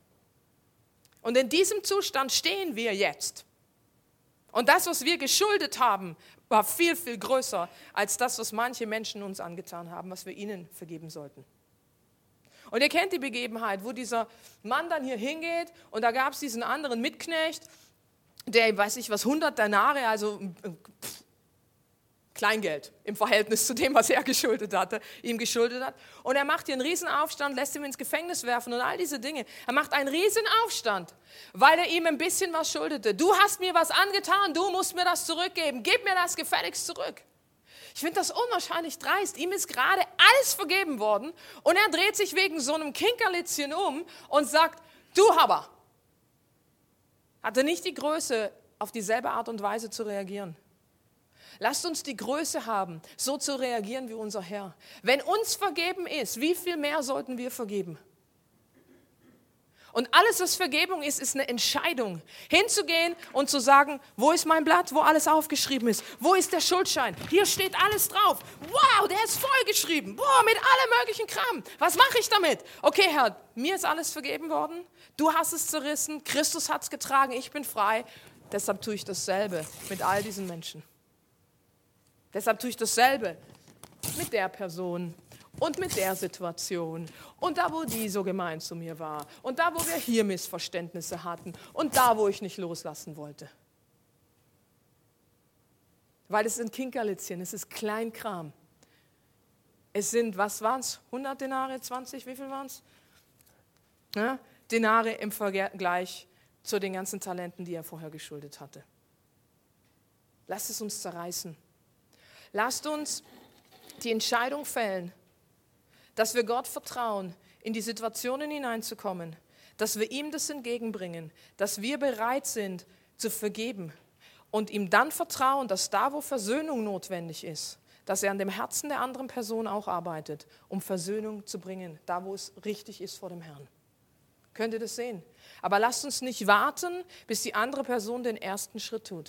Und in diesem Zustand stehen wir jetzt. Und das, was wir geschuldet haben, war viel, viel größer als das, was manche Menschen uns angetan haben, was wir ihnen vergeben sollten. Und ihr kennt die Begebenheit, wo dieser Mann dann hier hingeht und da gab es diesen anderen Mitknecht, der, weiß ich was, 100 Denare, also Kleingeld im Verhältnis zu dem, was er ihm geschuldet hat. Und er macht hier einen Riesenaufstand, lässt ihn ins Gefängnis werfen und all diese Dinge. Er macht einen Riesenaufstand, weil er ihm ein bisschen was schuldete. Du hast mir was angetan, du musst mir das zurückgeben. Gib mir das gefälligst zurück. Ich finde das unwahrscheinlich dreist. Ihm ist gerade alles vergeben worden und er dreht sich wegen so einem Kinkerlitzchen um und sagt, du Haber. Hat er nicht die Größe, auf dieselbe Art und Weise zu reagieren? Lasst uns die Größe haben, so zu reagieren wie unser Herr. Wenn uns vergeben ist, wie viel mehr sollten wir vergeben? Und alles, was Vergebung ist, ist eine Entscheidung. Hinzugehen und zu sagen, wo ist mein Blatt, wo alles aufgeschrieben ist? Wo ist der Schuldschein? Hier steht alles drauf. Wow, der ist vollgeschrieben. Boah, mit allem möglichen Kram. Was mache ich damit? Okay, Herr, mir ist alles vergeben worden. Du hast es zerrissen. Christus hat es getragen. Ich bin frei. Deshalb tue ich dasselbe mit all diesen Menschen. Deshalb tue ich dasselbe mit der Person und mit der Situation und da, wo die so gemein zu mir war und da, wo wir hier Missverständnisse hatten und da, wo ich nicht loslassen wollte. Weil es sind Kinkerlitzchen, es ist Kleinkram. Es sind, was waren es, 100 Denare, 20, wie viel waren es? Ja? Denare im Vergleich zu den ganzen Talenten, die er vorher geschuldet hatte. Lasst es uns zerreißen. Lasst uns die Entscheidung fällen, dass wir Gott vertrauen, in die Situationen hineinzukommen, dass wir ihm das entgegenbringen, dass wir bereit sind zu vergeben und ihm dann vertrauen, dass da, wo Versöhnung notwendig ist, dass er an dem Herzen der anderen Person auch arbeitet, um Versöhnung zu bringen, da, wo es richtig ist vor dem Herrn. Könnt ihr das sehen? Aber lasst uns nicht warten, bis die andere Person den ersten Schritt tut,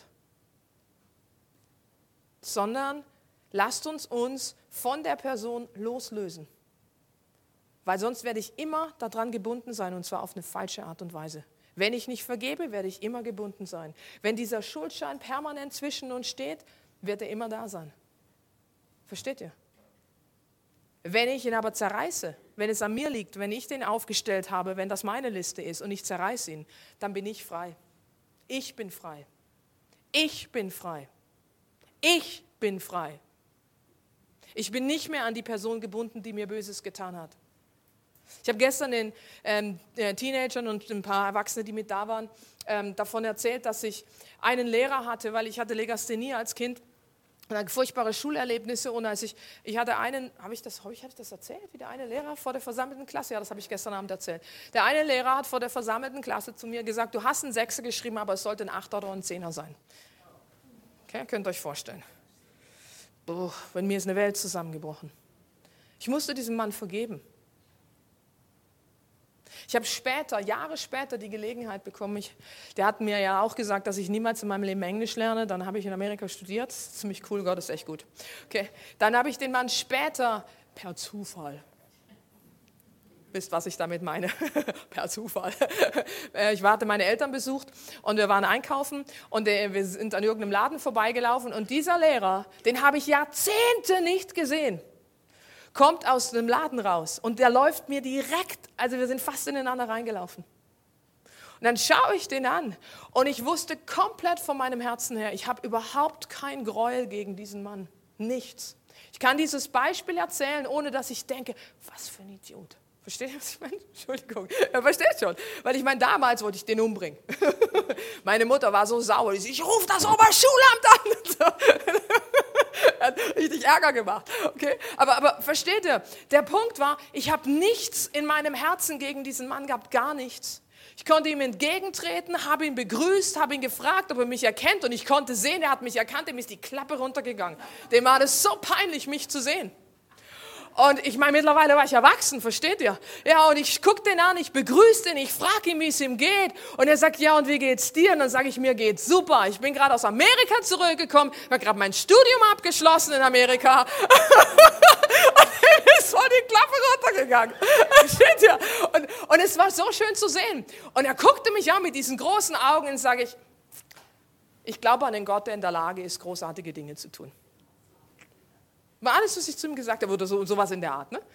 sondern lasst uns von der Person loslösen. Weil sonst werde ich immer daran gebunden sein, und zwar auf eine falsche Art und Weise. Wenn ich nicht vergebe, werde ich immer gebunden sein. Wenn dieser Schuldschein permanent zwischen uns steht, wird er immer da sein. Versteht ihr? Wenn ich ihn aber zerreiße, wenn es an mir liegt, wenn ich den aufgestellt habe, wenn das meine Liste ist und ich zerreiße ihn, dann bin ich frei. Ich bin frei. Ich bin frei. Ich bin frei. Ich bin nicht mehr an die Person gebunden, die mir Böses getan hat. Ich habe gestern den Teenagern und ein paar Erwachsene, die mit da waren, davon erzählt, dass ich einen Lehrer hatte, weil ich hatte Legasthenie als Kind und hatte furchtbare Schulerlebnisse. Und als ich hatte einen, habe ich das erzählt, wie der eine Lehrer vor der versammelten Klasse, ja, das habe ich gestern Abend erzählt. Der eine Lehrer hat vor der versammelten Klasse zu mir gesagt, du hast einen Sechser geschrieben, aber es sollte ein Achter oder ein Zehner sein. Okay, könnt ihr euch vorstellen. Bei mir ist eine Welt zusammengebrochen. Ich musste diesem Mann vergeben. Ich habe Jahre später die Gelegenheit bekommen, der hat mir ja auch gesagt, dass ich niemals in meinem Leben Englisch lerne, dann habe ich in Amerika studiert, das ist ziemlich cool, Gott ist echt gut. Okay. Dann habe ich den Mann später per Zufall, wisst, was ich damit meine, per Zufall. Ich hatte meine Eltern besucht und wir waren einkaufen und wir sind an irgendeinem Laden vorbeigelaufen und dieser Lehrer, den habe ich Jahrzehnte nicht gesehen, kommt aus dem Laden raus und der läuft mir direkt, also wir sind fast ineinander reingelaufen. Und dann schaue ich den an und ich wusste komplett von meinem Herzen her, ich habe überhaupt kein Gräuel gegen diesen Mann, nichts. Ich kann dieses Beispiel erzählen, ohne dass ich denke, was für ein Idiot. Versteht ihr, was ich meine? Entschuldigung, er versteht schon. Weil ich meine, damals wollte ich den umbringen. Meine Mutter war so sauer, ich rufe das Oberschulamt an. Hat richtig Ärger gemacht. Okay? Aber versteht ihr, der Punkt war, ich habe nichts in meinem Herzen gegen diesen Mann gehabt, gar nichts. Ich konnte ihm entgegentreten, habe ihn begrüßt, habe ihn gefragt, ob er mich erkennt und ich konnte sehen, er hat mich erkannt, ihm ist die Klappe runtergegangen. Dem war das so peinlich, mich zu sehen. Und ich meine, mittlerweile war ich erwachsen, versteht ihr? Ja, und ich gucke den an, ich begrüße den, ich frage ihn, wie es ihm geht. Und er sagt, ja, und wie geht's dir? Und dann sage ich, mir geht's super. Ich bin gerade aus Amerika zurückgekommen, habe gerade mein Studium abgeschlossen in Amerika. Und ihm ist voll die Klappe runtergegangen. Versteht ihr? Und es war so schön zu sehen. Und er guckte mich an mit diesen großen Augen und sage ich glaube an den Gott, der in der Lage ist, großartige Dinge zu tun. War alles, was ich zu ihm gesagt habe, oder sowas in der Art. Ne?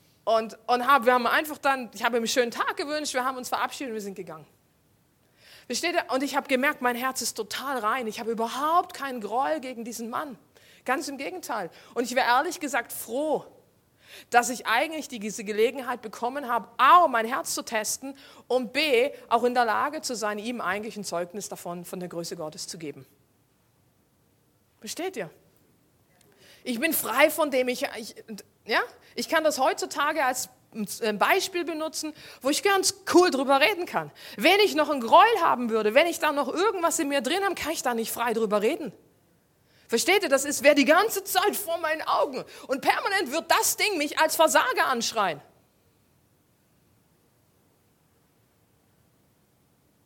Wir haben einfach dann, ich habe ihm einen schönen Tag gewünscht, wir haben uns verabschiedet und wir sind gegangen. Versteht ihr? Und ich habe gemerkt, mein Herz ist total rein. Ich habe überhaupt keinen Groll gegen diesen Mann. Ganz im Gegenteil. Und ich wäre ehrlich gesagt froh, dass ich eigentlich diese Gelegenheit bekommen habe, A, mein Herz zu testen und B, auch in der Lage zu sein, ihm eigentlich ein Zeugnis davon, von der Größe Gottes zu geben. Versteht ihr? Ich bin frei von dem, ich kann das heutzutage als Beispiel benutzen, wo ich ganz cool drüber reden kann. Wenn ich noch einen Gräuel haben würde, wenn ich da noch irgendwas in mir drin habe, kann ich da nicht frei drüber reden. Versteht ihr, das wäre die ganze Zeit vor meinen Augen und permanent wird das Ding mich als Versager anschreien.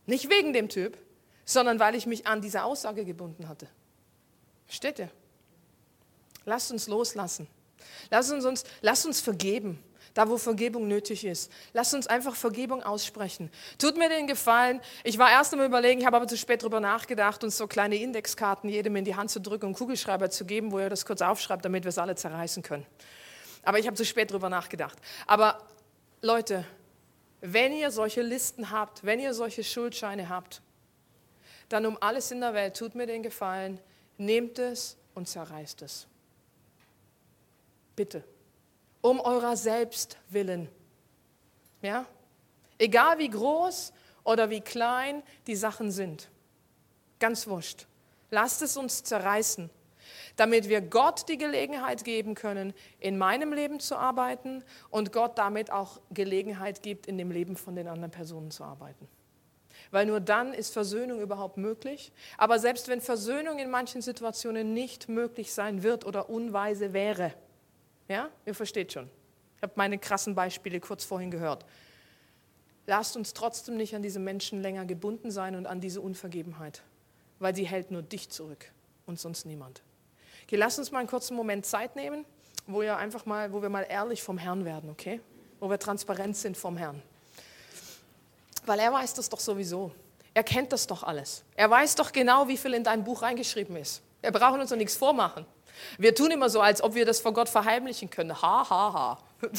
Nicht wegen dem Typ, sondern weil ich mich an diese Aussage gebunden hatte. Versteht ihr? Lasst uns loslassen. Lasst uns vergeben, da wo Vergebung nötig ist. Lasst uns einfach Vergebung aussprechen. Tut mir den Gefallen, ich war erst einmal überlegen, ich habe aber zu spät darüber nachgedacht, uns so kleine Indexkarten jedem in die Hand zu drücken und einen Kugelschreiber zu geben, wo ihr das kurz aufschreibt, damit wir es alle zerreißen können. Aber ich habe zu spät darüber nachgedacht. Aber Leute, wenn ihr solche Listen habt, wenn ihr solche Schuldscheine habt, dann um alles in der Welt, tut mir den Gefallen, nehmt es und zerreißt es. Bitte. Um eurer selbst willen. Ja? Egal wie groß oder wie klein die Sachen sind. Ganz wurscht. Lasst es uns zerreißen, damit wir Gott die Gelegenheit geben können, in meinem Leben zu arbeiten und Gott damit auch Gelegenheit gibt, in dem Leben von den anderen Personen zu arbeiten. Weil nur dann ist Versöhnung überhaupt möglich. Aber selbst wenn Versöhnung in manchen Situationen nicht möglich sein wird oder unweise wäre, ja, ihr versteht schon. Ich habe meine krassen Beispiele kurz vorhin gehört. Lasst uns trotzdem nicht an diese Menschen länger gebunden sein und an diese Unvergebenheit, weil sie hält nur dich zurück und sonst niemand. Okay, lasst uns mal einen kurzen Moment Zeit nehmen, wo wir mal ehrlich vom Herrn werden, okay? Wo wir transparent sind vom Herrn. Weil er weiß das doch sowieso. Er kennt das doch alles. Er weiß doch genau, wie viel in dein Buch reingeschrieben ist. Wir brauchen uns doch nichts vormachen. Wir tun immer so, als ob wir das vor Gott verheimlichen können. Ha, ha, ha.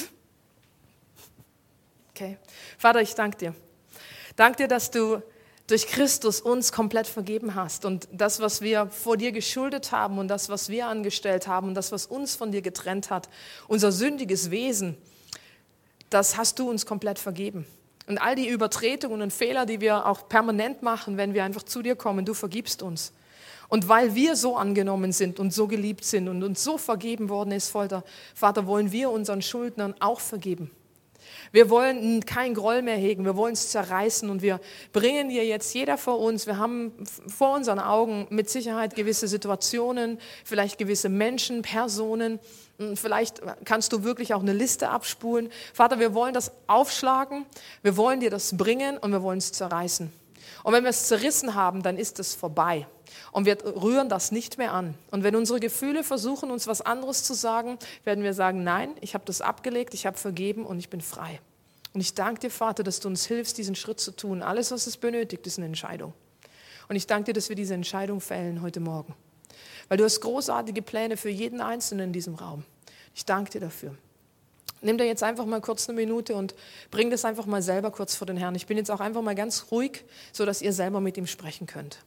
Okay. Vater, ich danke dir. Danke dir, dass du durch Christus uns komplett vergeben hast. Und das, was wir vor dir geschuldet haben und das, was wir angestellt haben und das, was uns von dir getrennt hat, unser sündiges Wesen, das hast du uns komplett vergeben. Und all die Übertretungen und Fehler, die wir auch permanent machen, wenn wir einfach zu dir kommen, du vergibst uns. Und weil wir so angenommen sind und so geliebt sind und uns so vergeben worden ist, Vater, wollen wir unseren Schuldnern auch vergeben. Wir wollen keinen Groll mehr hegen, wir wollen es zerreißen und wir bringen dir jetzt jeder vor uns, wir haben vor unseren Augen mit Sicherheit gewisse Situationen, vielleicht gewisse Menschen, Personen, vielleicht kannst du wirklich auch eine Liste abspulen. Vater, wir wollen das aufschlagen, wir wollen dir das bringen und wir wollen es zerreißen. Und wenn wir es zerrissen haben, dann ist es vorbei. Und wir rühren das nicht mehr an. Und wenn unsere Gefühle versuchen, uns was anderes zu sagen, werden wir sagen, nein, ich habe das abgelegt, ich habe vergeben und ich bin frei. Und ich danke dir, Vater, dass du uns hilfst, diesen Schritt zu tun. Alles, was es benötigt, ist eine Entscheidung. Und ich danke dir, dass wir diese Entscheidung fällen heute Morgen. Weil du hast großartige Pläne für jeden Einzelnen in diesem Raum. Ich danke dir dafür. Nimm dir jetzt einfach mal kurz eine Minute und bring das einfach mal selber kurz vor den Herrn. Ich bin jetzt auch einfach mal ganz ruhig, sodass ihr selber mit ihm sprechen könnt.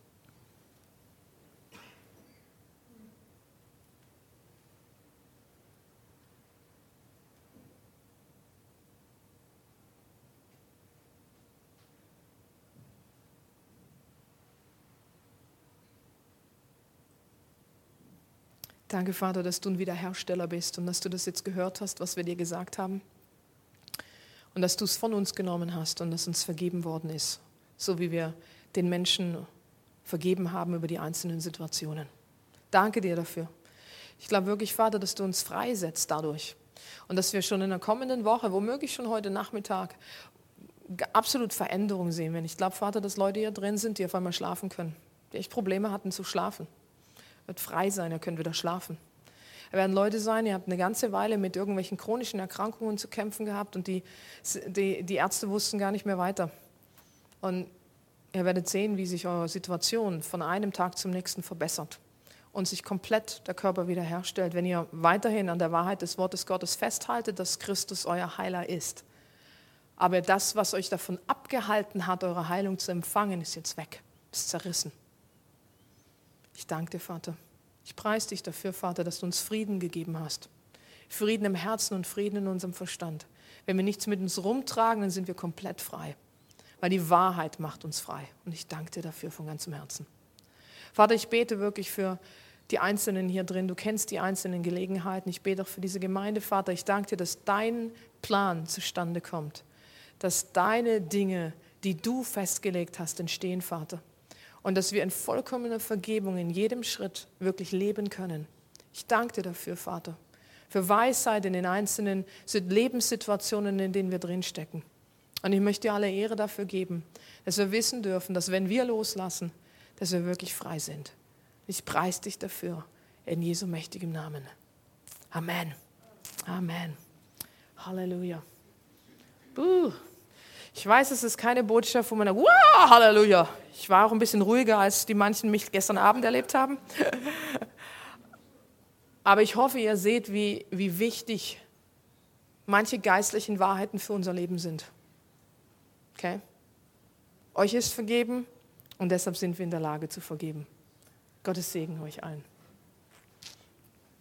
Danke, Vater, dass du ein Wiederhersteller bist und dass du das jetzt gehört hast, was wir dir gesagt haben. Und dass du es von uns genommen hast und dass uns vergeben worden ist, so wie wir den Menschen vergeben haben über die einzelnen Situationen. Danke dir dafür. Ich glaube wirklich, Vater, dass du uns freisetzt dadurch und dass wir schon in der kommenden Woche, womöglich schon heute Nachmittag, absolut Veränderung sehen werden. Ich glaube, Vater, dass Leute hier drin sind, die auf einmal schlafen können, die echt Probleme hatten zu schlafen. Wird frei sein, ihr könnt wieder schlafen. Da werden Leute sein, ihr habt eine ganze Weile mit irgendwelchen chronischen Erkrankungen zu kämpfen gehabt und die Ärzte wussten gar nicht mehr weiter. Und ihr werdet sehen, wie sich eure Situation von einem Tag zum nächsten verbessert und sich komplett der Körper wiederherstellt, wenn ihr weiterhin an der Wahrheit des Wortes Gottes festhaltet, dass Christus euer Heiler ist. Aber das, was euch davon abgehalten hat, eure Heilung zu empfangen, ist jetzt weg, ist zerrissen. Ich danke dir, Vater. Ich preise dich dafür, Vater, dass du uns Frieden gegeben hast. Frieden im Herzen und Frieden in unserem Verstand. Wenn wir nichts mit uns rumtragen, dann sind wir komplett frei. Weil die Wahrheit macht uns frei. Und ich danke dir dafür von ganzem Herzen. Vater, ich bete wirklich für die Einzelnen hier drin. Du kennst die einzelnen Gelegenheiten. Ich bete auch für diese Gemeinde, Vater. Ich danke dir, dass dein Plan zustande kommt. Dass deine Dinge, die du festgelegt hast, entstehen, Vater. Und dass wir in vollkommener Vergebung in jedem Schritt wirklich leben können. Ich danke dir dafür, Vater, für Weisheit in den einzelnen Lebenssituationen, in denen wir drinstecken. Und ich möchte dir alle Ehre dafür geben, dass wir wissen dürfen, dass wenn wir loslassen, dass wir wirklich frei sind. Ich preise dich dafür in Jesu mächtigem Namen. Amen. Amen. Halleluja. Ich weiß, es ist keine Botschaft, wo man sagt, wow, Halleluja. Ich war auch ein bisschen ruhiger, als die manchen mich gestern Abend erlebt haben. Aber ich hoffe, ihr seht, wie wichtig manche geistlichen Wahrheiten für unser Leben sind. Okay? Euch ist vergeben und deshalb sind wir in der Lage zu vergeben. Gottes Segen euch allen.